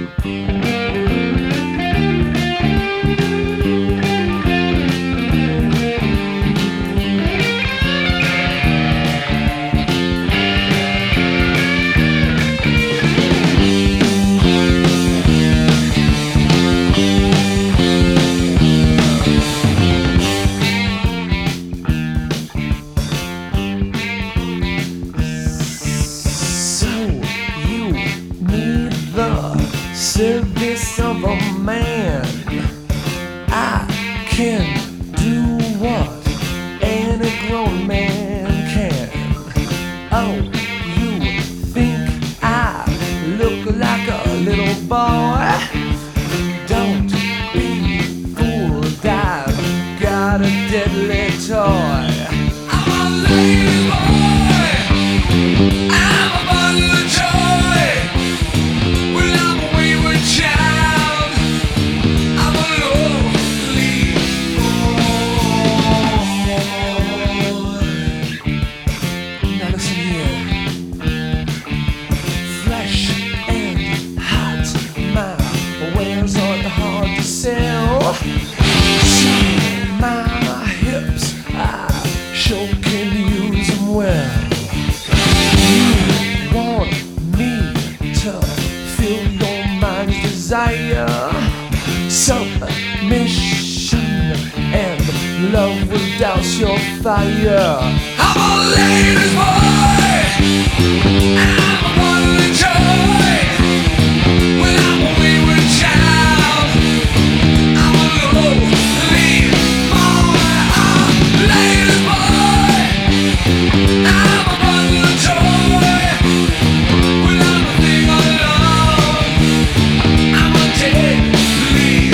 Service of a man. I can do what any grown man can. Oh, you think I look like a little boy? Don't be fooled, I've got a deadly toy. I'm a lazy boy, I'm a bundle of joy. My hips, I sure can use them well. You want me to fill your mind's desire, submission and love will douse your fire. I'm a ladies' boy, I'm a bundle of joy. When I'm a wayward child, I'm a lowly boy, ladies' boy. I'm a bundle of joy. When I'm a thing of love, I'm a deadly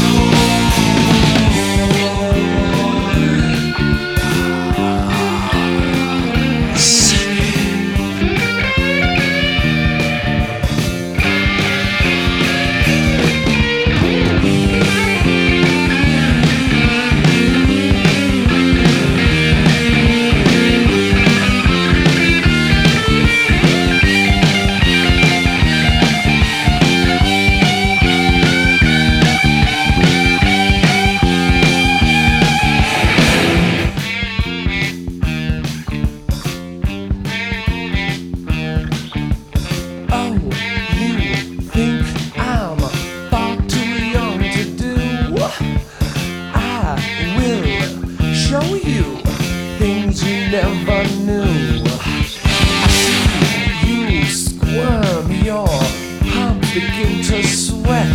show you things you never knew. I see you squirm, your palms begin to sweat.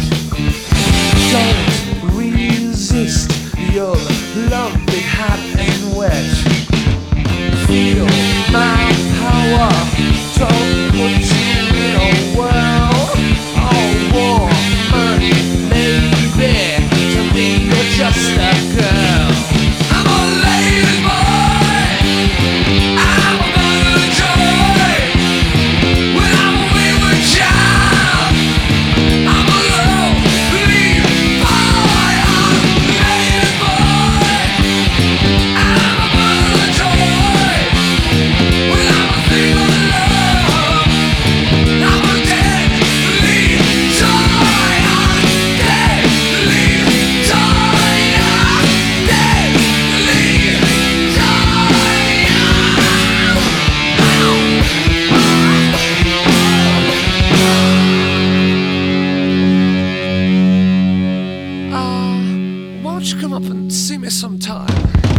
Don't resist, you'll love it hot and wet. Feel my power to put you in a world. Oh woman, maybe to me you're just a girl. Why don't you come up and see me sometime?